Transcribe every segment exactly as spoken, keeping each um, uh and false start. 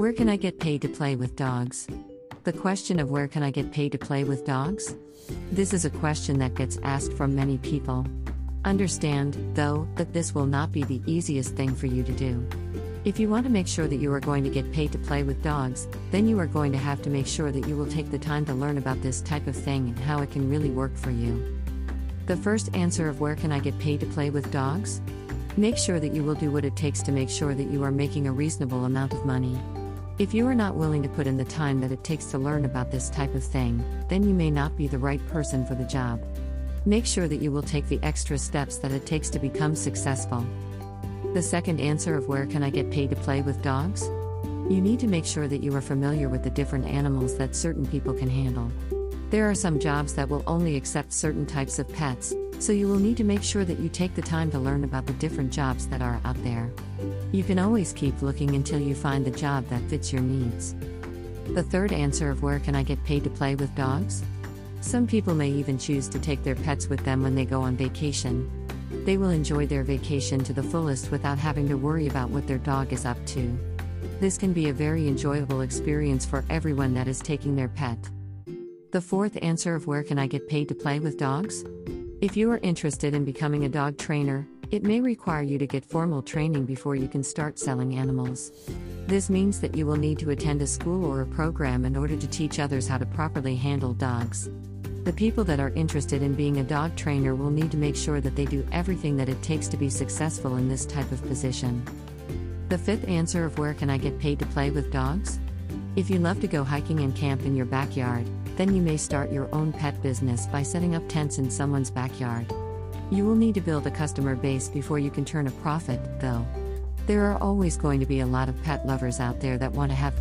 Where can I get paid to play with dogs? The question of where can I get paid to play with dogs? This is a question that gets asked from many people. Understand, though, that this will not be the easiest thing for you to do. If you want to make sure that you are going to get paid to play with dogs, then you are going to have to make sure that you will take the time to learn about this type of thing and how it can really work for you. The first answer of where can I get paid to play with dogs? Make sure that you will do what it takes to make sure that you are making a reasonable amount of money. If you are not willing to put in the time that it takes to learn about this type of thing, then you may not be the right person for the job. Make sure that you will take the extra steps that it takes to become successful. The second answer of where can I get paid to play with dogs? You need to make sure that you are familiar with the different animals that certain people can handle. There are some jobs that will only accept certain types of pets, so you will need to make sure that you take the time to learn about the different jobs that are out there. You can always keep looking until you find the job that fits your needs. The third answer of where can I get paid to play with dogs? Some people may even choose to take their pets with them when they go on vacation. They will enjoy their vacation to the fullest without having to worry about what their dog is up to. This can be a very enjoyable experience for everyone that is taking their pet. The fourth answer of where can I get paid to play with dogs? If you are interested in becoming a dog trainer, it may require you to get formal training before you can start selling animals. This means that you will need to attend a school or a program in order to teach others how to properly handle dogs. The people that are interested in being a dog trainer will need to make sure that they do everything that it takes to be successful in this type of position. The fifth answer of where can I get paid to play with dogs? If you love to go hiking and camp in your backyard, then you may start your own pet business by setting up tents in someone's backyard. You will need to build a customer base before you can turn a profit, though. There are always going to be a lot of pet lovers out there that want to have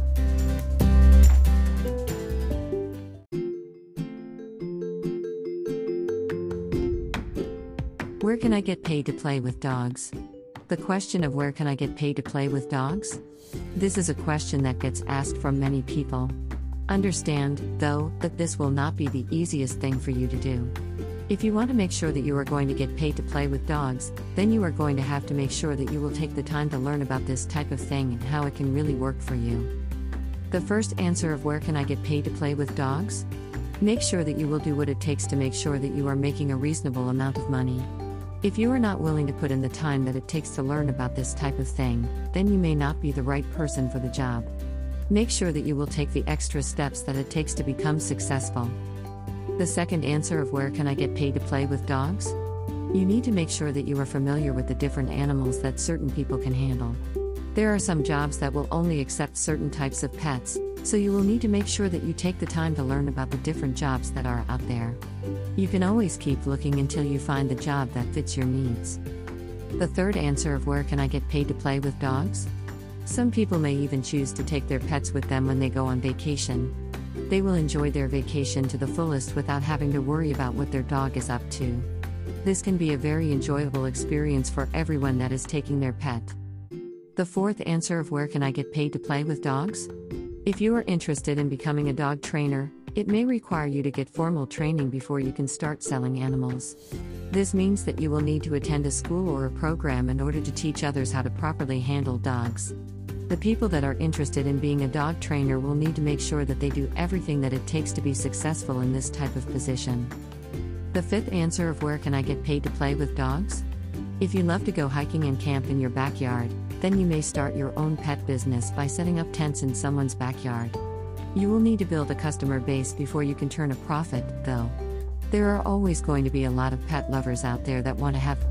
Where can I get paid to play with dogs? The question of where can I get paid to play with dogs? This is a question that gets asked from many people. Understand, though, that this will not be the easiest thing for you to do. If you want to make sure that you are going to get paid to play with dogs, then you are going to have to make sure that you will take the time to learn about this type of thing and how it can really work for you. The first answer of where can I get paid to play with dogs? Make sure that you will do what it takes to make sure that you are making a reasonable amount of money. If you are not willing to put in the time that it takes to learn about this type of thing, then you may not be the right person for the job. Make sure that you will take the extra steps that it takes to become successful. The second answer of where can I get paid to play with dogs? You need to make sure that you are familiar with the different animals that certain people can handle. There are some jobs that will only accept certain types of pets, so you will need to make sure that you take the time to learn about the different jobs that are out there. You can always keep looking until you find the job that fits your needs. The third answer of where can I get paid to play with dogs? Some people may even choose to take their pets with them when they go on vacation. They will enjoy their vacation to the fullest without having to worry about what their dog is up to. This can be a very enjoyable experience for everyone that is taking their pet. The fourth answer of where can I get paid to play with dogs? If you are interested in becoming a dog trainer, it may require you to get formal training before you can start selling animals. This means that you will need to attend a school or a program in order to teach others how to properly handle dogs. The people that are interested in being a dog trainer will need to make sure that they do everything that it takes to be successful in this type of position. The fifth answer of where can I get paid to play with dogs? If you love to go hiking and camp in your backyard, then you may start your own pet business by setting up tents in someone's backyard. You will need to build a customer base before you can turn a profit, though. There are always going to be a lot of pet lovers out there that want to have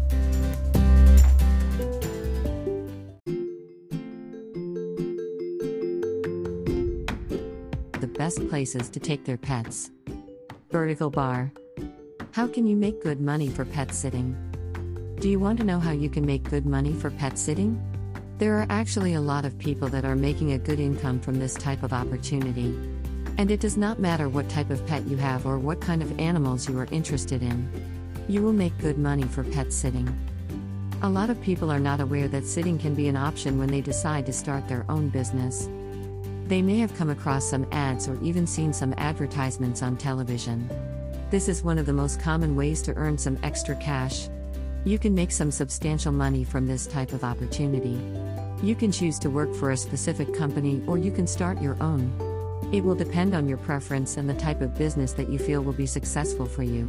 the best places to take their pets. Vertical bar. How can you make good money for pet sitting? Do you want to know how you can make good money for pet sitting? There are actually a lot of people that are making a good income from this type of opportunity. And it does not matter what type of pet you have or what kind of animals you are interested in. You will make good money for pet sitting. A lot of people are not aware that sitting can be an option when they decide to start their own business. They may have come across some ads or even seen some advertisements on television. This is one of the most common ways to earn some extra cash. You can make some substantial money from this type of opportunity. You can choose to work for a specific company or you can start your own. It will depend on your preference and the type of business that you feel will be successful for you.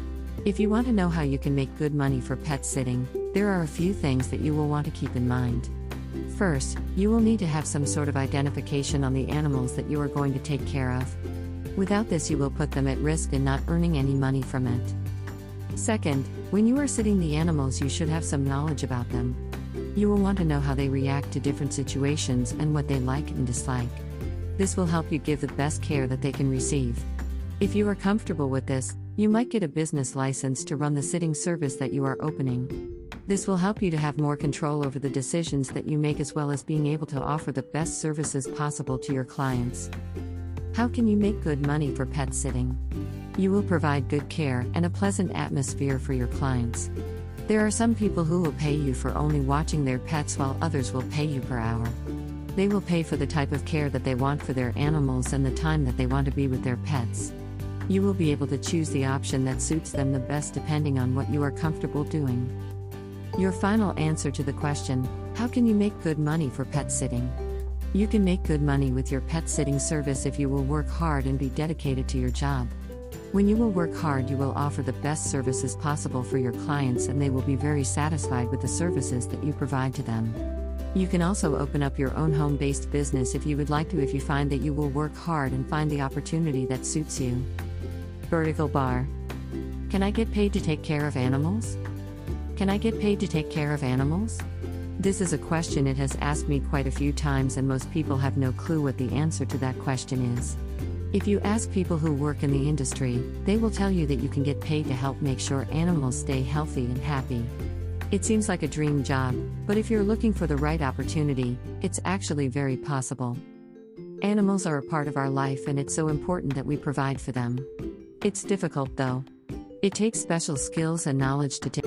If you want to know how you can make good money for pet sitting, there are a few things that you will want to keep in mind. First, you will need to have some sort of identification on the animals that you are going to take care of. Without this, you will put them at risk in not earning any money from it. Second, when you are sitting the animals, you should have some knowledge about them. You will want to know how they react to different situations and what they like and dislike. This will help you give the best care that they can receive. If you are comfortable with this, you might get a business license to run the sitting service that you are opening. This will help you to have more control over the decisions that you make, as well as being able to offer the best services possible to your clients. How can you make good money for pet sitting? You will provide good care and a pleasant atmosphere for your clients. There are some people who will pay you for only watching their pets, while others will pay you per hour. They will pay for the type of care that they want for their animals and the time that they want to be with their pets. You will be able to choose the option that suits them the best depending on what you are comfortable doing. Your final answer to the question, how can you make good money for pet sitting? You can make good money with your pet sitting service if you will work hard and be dedicated to your job. When you will work hard, you will offer the best services possible for your clients, and they will be very satisfied with the services that you provide to them. You can also open up your own home-based business if you would like to, if you find that you will work hard and find the opportunity that suits you. Vertical bar. Can I get paid to take care of animals? Can I get paid to take care of animals? This is a question it has asked me quite a few times, and most people have no clue what the answer to that question is. If you ask people who work in the industry, they will tell you that you can get paid to help make sure animals stay healthy and happy. It seems like a dream job, but if you're looking for the right opportunity, it's actually very possible. Animals are a part of our life, and it's so important that we provide for them. It's difficult though. It takes special skills and knowledge to take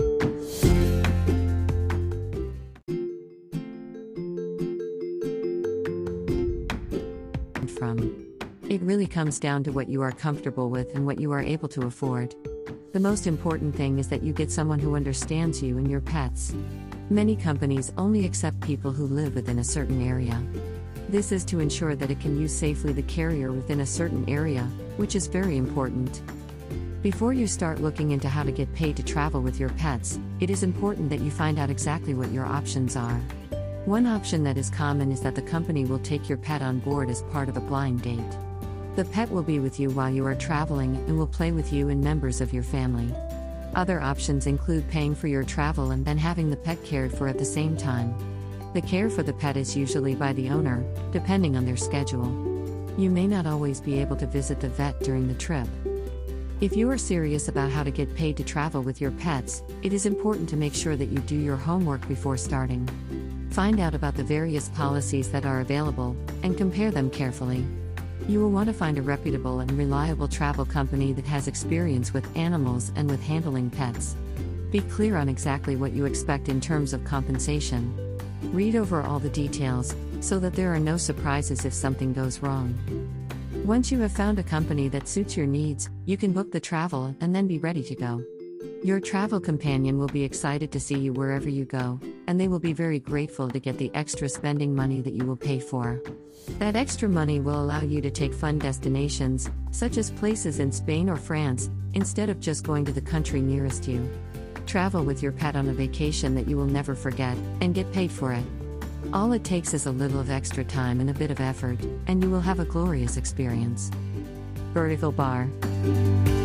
from. It really comes down to what you are comfortable with and what you are able to afford. The most important thing is that you get someone who understands you and your pets. Many companies only accept people who live within a certain area. This is to ensure that it can use safely the carrier within a certain area, which is very important. Before you start looking into how to get paid to travel with your pets, it is important that you find out exactly what your options are. One option that is common is that the company will take your pet on board as part of a blind date. The pet will be with you while you are traveling and will play with you and members of your family. Other options include paying for your travel and then having the pet cared for at the same time. The care for the pet is usually by the owner, depending on their schedule. You may not always be able to visit the vet during the trip. If you are serious about how to get paid to travel with your pets, it is important to make sure that you do your homework before starting. Find out about the various policies that are available, and compare them carefully. You will want to find a reputable and reliable travel company that has experience with animals and with handling pets. Be clear on exactly what you expect in terms of compensation. Read over all the details, so that there are no surprises if something goes wrong. Once you have found a company that suits your needs, you can book the travel and then be ready to go. Your travel companion will be excited to see you wherever you go, and they will be very grateful to get the extra spending money that you will pay for. That extra money will allow you to take fun destinations, such as places in Spain or France, instead of just going to the country nearest you. Travel with your pet on a vacation that you will never forget, and get paid for it. All it takes is a little of extra time and a bit of effort, and you will have a glorious experience. Vertical bar.